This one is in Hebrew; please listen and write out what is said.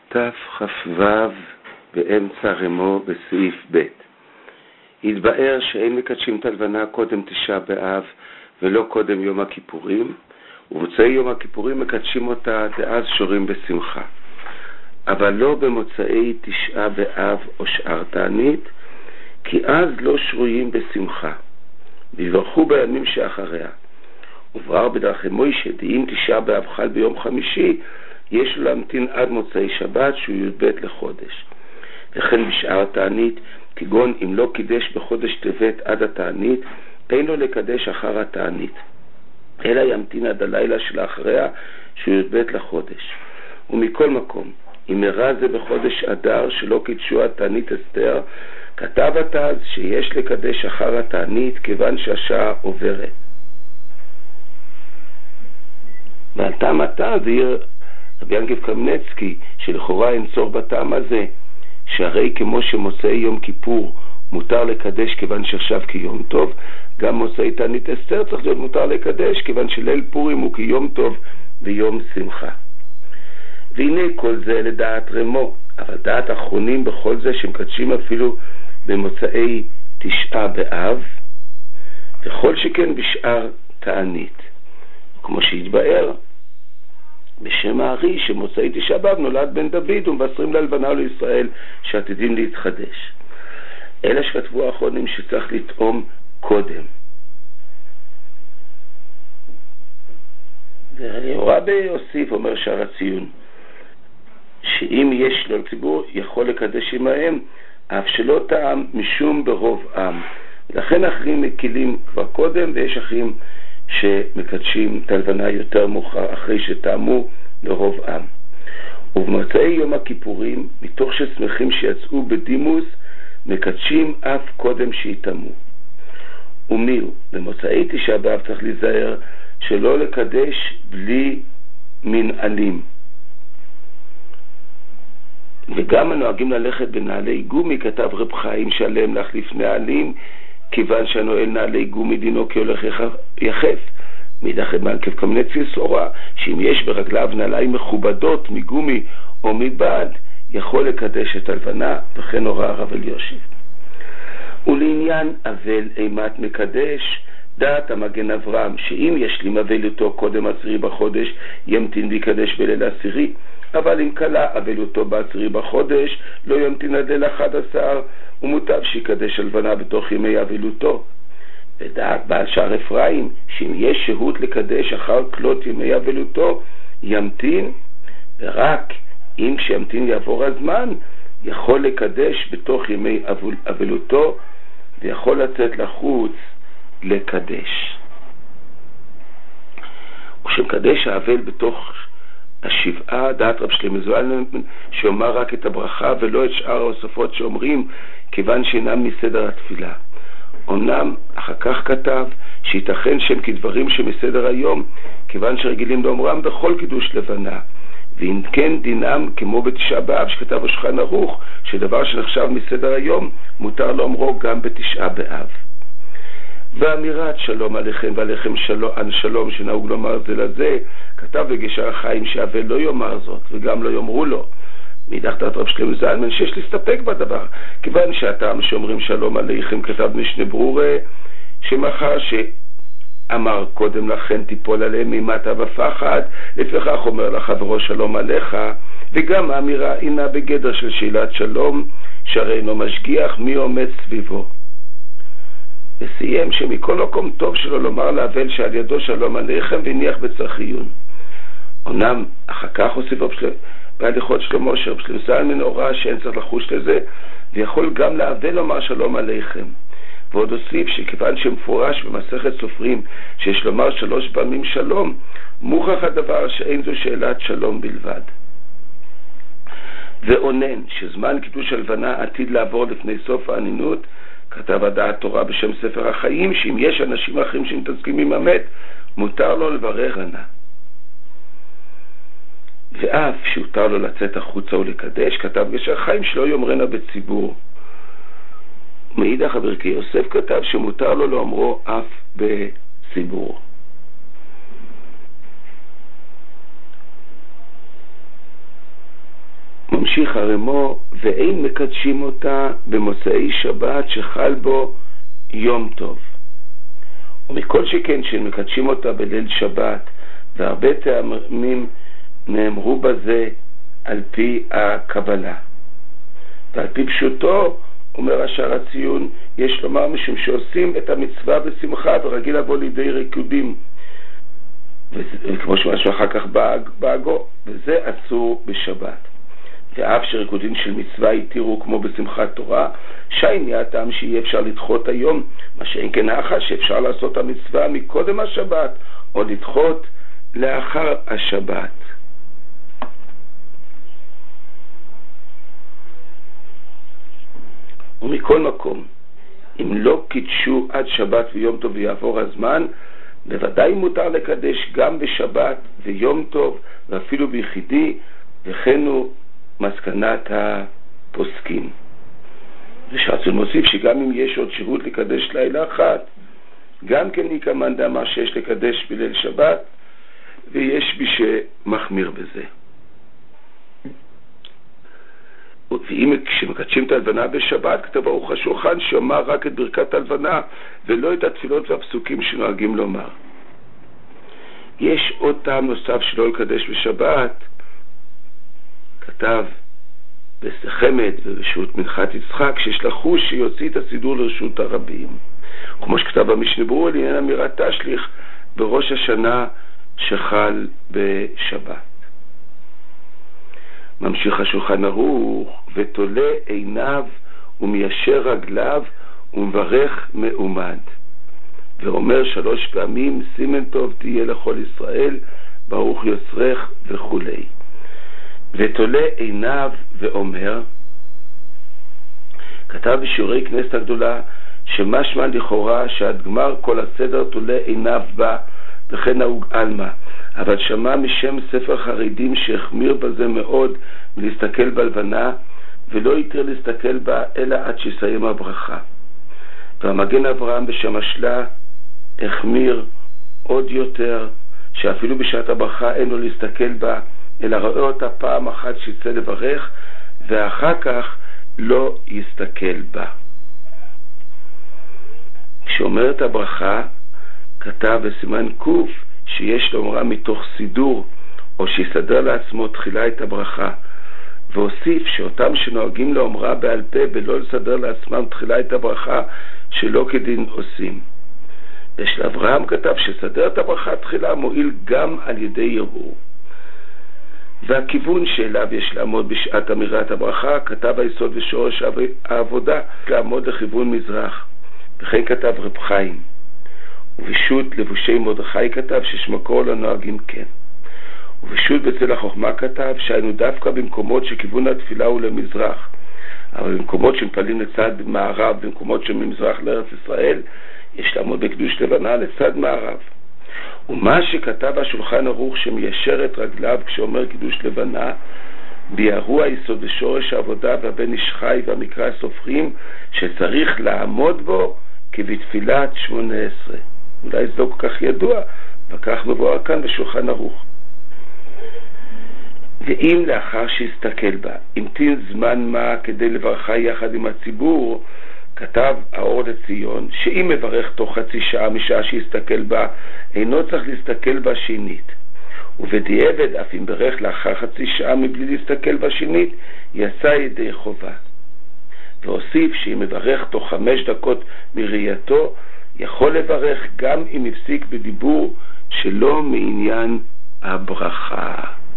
תכ"ו באמצע רמו בסעיף ב'. התבאר שאין מקדשים את הלבנה קודם תשעה באב ולא קודם יום הכיפורים, ובמוצאי יום הכיפורים מקדשים אותה דאז שורים בשמחה, אבל לא במוצאי תשעה באב או שאר תענית, כי אז לא שרויים בשמחה, ויברכו בימים שאחריה. וברר בדרכי מוישה, אם תשעה באב חל ביום חמישי, יש לו להמתין עד מוצאי שבת שהוא י"ב לחודש. וכן בשאר התענית, כגון אם לא קידש בחודש טבת עד התענית, אין לו לקדש אחר התענית, אלא ימתין עד הלילה שלאחריה שהוא י"ב לחודש. ומכל מקום, אם הראה זה בחודש אדר שלא קידשו התענית אסתר, כתב התז שיש לקדש אחר התענית כיוון שהשעה עוברת. ועל טעם התז העיר רבי ינקב קמנצקי שלכאורה אין צורך בטעם הזה, שהרי כמו שמוצאי יום כיפור מותר לקדש כיוון שחשב כיום טוב, גם מוצאי תענית אסתר צריך להיות מותר לקדש כיוון שליל פורים הוא כיום טוב ויום שמחה. והנה כל זה לדעת רמו, אבל דעת אחרונים בכל זה שמקדשים אפילו במוצאי תשעה באב, וכל שכן בשאר תענית. כמו שהתבאר בשם הארי שמוצאי תשעה באב נולד בן דוד ומבשרים ללבנה ולישראל שעתידים להתחדש. אלה שכתבו האחרונים שצריך לטעום קודם. ורבי יוסיף אומר שער הציון שאם יש לו לציבור יכול לקדש עמהם אף שלא טעם משום ברוב עם. לכן אחרים מקילים כבר קודם, ויש אחרים שמקדשים את הלבנה יותר מאוחר אחרי שטעמו לרוב עם. ובמוצאי יום הכיפורים מתוך ששמחים שיצאו בדימוס מקדשים אף קודם שיטעמו. ומיהו? במוצאי תשעה באב צריך להיזהר שלא לקדש בלי מנעלים, וגם הנוהגים ללכת בנעלי גומי, כתב רב חיים שעליהם להחליף נעלים כיוון שהנועל נעלי גומי דינו כהולך יחף. מאידך רבי ינקב קמנצקי סורה שאם יש ברגליו נעליים מכובדות מגומי או מבד יכול לקדש את הלבנה, וכן הורה הרב אלישיב. ולעניין אבל אימת מקדש, דעת המגן אברהם שאם יש לי מבלותו קודם עשירי בחודש ימתין ויקדש בליל עשירי, אבל אם קלה אבלותו בעשירי בחודש לא ימתין עד ליל 11, ומוטב שיקדש הלבנה בתוך ימי אבלותו. ודעת בעל שער אפרים שאם יש שהות לקדש אחר כלות ימי אבלותו ימתין, ורק אם כשימתין יעבור הזמן יכול לקדש בתוך ימי אבלותו ויכול לצאת לחוץ לקדש. וכשמקדש האבל בתוך השבעה, דעת רב שלמה זואלמן שאומר רק את הברכה ולא את שאר הסופות שאומרים כיוון שאינם מסדר התפילה. אמנם אחר כך כתב שיתכן שהם כדברים שמסדר היום כיוון שרגילים לאומרם בכל קידוש לבנה, ואם כן דינם כמו בתשעה באב שכתב השולחן ערוך שדבר שנחשב מסדר היום מותר לאומרו גם בתשעה באב. ואמירת שלום עליכם ועליכם שלום שנהוג לומר זה לזה, כתב בגשר החיים שהאבל לא יאמר זאת וגם לא יאמרו לו. מאידך דעת רב שלמה זלמן שיש להסתפק בדבר, כיוון שהטעם שאומרים שלום עליכם כתב משנה ברורה שמאחר שאמר קודם לכן תיפול עליהם ממטה ופחד, לפיכך אומר לחברו שלום עליך, וגם האמירה אינה בגדר של שאלת שלום שהרי אינו משגיח מי עומד סביבו. וסיים שמכל מקום טוב שלו לומר לאבל שעל ידו שלום עליכם והניח בצריך עיון. אמנם אחר כך הוסיף בהליכות שלמה שרב שלמה זלמן הורה שאין צריך לחוש לזה, ויכול גם לאבל לומר שלום עליכם. ועוד הוסיף שכיוון שמפורש במסכת סופרים שיש לומר 3 פעמים שלום, מוכח הדבר שאין זו שאלת שלום בלבד. ועונן שזמן קידוש הלבנה עתיד לעבור לפני סוף הענינות, כתב הדעת תורה בשם ספר החיים שאם יש אנשים אחרים שמתעסקים עם המת מותר לו לברך ענה, ואף שהותר לו לצאת החוצה ולקדש, כתב בגשר החיים שלא יאמרנה בציבור. מאידך הברכי יוסף כתב שמותר לו לאומרו אף בציבור. ממשיך הרמו, ואין מקדשים אותה במוצאי שבת שחל בו יום טוב. ומכל שכן שמקדשים אותה בליל שבת, והרבה טעמים נאמרו בזה על פי הקבלה. ועל פי פשוטו, אומר השער הציון, יש לומר משום שעושים את המצווה בשמחה ורגיל לבוא לידי ריקודים. וכמו שמשהו אחר כך באגו, וזה אסור בשבת. ואף שריקודים של מצווה יתירו כמו בשמחת תורה, שייני הטעם שיהיה אפשר לדחות היום, מה שאין כן האחד שאפשר לעשות המצווה מקודם השבת, או לדחות לאחר השבת. ומכל מקום, אם לא קידשו עד שבת ויום טוב ויעבור הזמן, בוודאי מותר לקדש גם בשבת ויום טוב ואפילו ביחידי, וכן הוא מסקנת הפוסקים. ושרצון מוסיף שגם אם יש עוד שירות לקדש לילה אחת, גם כן ניקמן דאמר שיש לקדש בליל שבת, ויש מי שמחמיר בזה. ואם כשמקדשים את הלבנה בשבת, כתב ברוך השולחן שאומר רק את ברכת הלבנה ולא את התפילות והפסוקים שנוהגים לומר. יש עוד טעם נוסף שלא לקדש בשבת, כתב בסחמת וברשות מנחת יצחק, שישלחו שיוציא את הסידור לרשות הרבים, כמו שכתב במשנה ברורה לעניין אמירת תשליך בראש השנה שחל בשבת. ממשיך השולחן ערוך, ותולה עיניו ומיישר רגליו ומברך מעומד, ואומר 3 פעמים סימן טוב תהיה לכל ישראל, ברוך יוצרך וכו'. ותולה עיניו ואומר, כתב בשיעורי כנסת הגדולה שמשמע לכאורה שעד גמר כל הסדר תולה עיניו בה, וכן נהוג אלמה, אבל שמע משם ספר חרדים שהחמיר בזה מאוד מלהסתכל בלבנה, ולא יתר להסתכל בה אלא עד שיסיים הברכה. והמגן אברהם בשם השלה החמיר עוד יותר, שאפילו בשעת הברכה אין לו להסתכל בה, אלא רואה אותה פעם אחת שיצא לברך, ואחר כך לא יסתכל בה. כשאומר את הברכה, כתב בסימן קוף שיש לאומרה מתוך סידור, או שיסדר לעצמו תחילה את הברכה, והוסיף שאותם שנוהגים לאומרה בעל פה ולא לסדר לעצמם תחילה את הברכה שלא כדין עושים. ושל אברהם כתב שסדר את הברכה תחילה מועיל גם על ידי ערעור. והכיוון שאליו יש לעמוד בשעת אמירת הברכה, כתב היסוד ושורש העבודה, לעמוד לכיוון מזרח. וכן כתב רב חיים. ובשו"ת לבושי מרדכי כתב ששמקור לנוהגים כן. ובשו"ת בצל החוכמה כתב שהיינו דווקא במקומות שכיוון התפילה הוא למזרח, אבל במקומות שמפעלים לצד מערב, במקומות שממזרח לארץ ישראל, יש לעמוד בקדוש לבנה לצד מערב. ומה שכתב השולחן ערוך שמיישר את רגליו כשאומר קידוש לבנה, ביארו היסוד ושורש העבודה והבן איש חי והמקרא הסופרים שצריך לעמוד בו כבתפילת 18. אולי זה לא כל כך ידוע, וכך מבואר כאן בשולחן ערוך. ואם לאחר שיסתכל בה, המתין זמן מה כדי לברכה יחד עם הציבור, כתב האור לציון שאם מברך תוך חצי שעה משעה שיסתכל בה, אינו צריך להסתכל בה שנית. ובדיעבד אף אם ברך לאחר חצי שעה מבלי להסתכל בה שנית, יצא ידי חובה. והוסיף שאם מברך תוך 5 דקות מראייתו, יכול לברך גם אם הפסיק בדיבור שלא מעניין הברכה.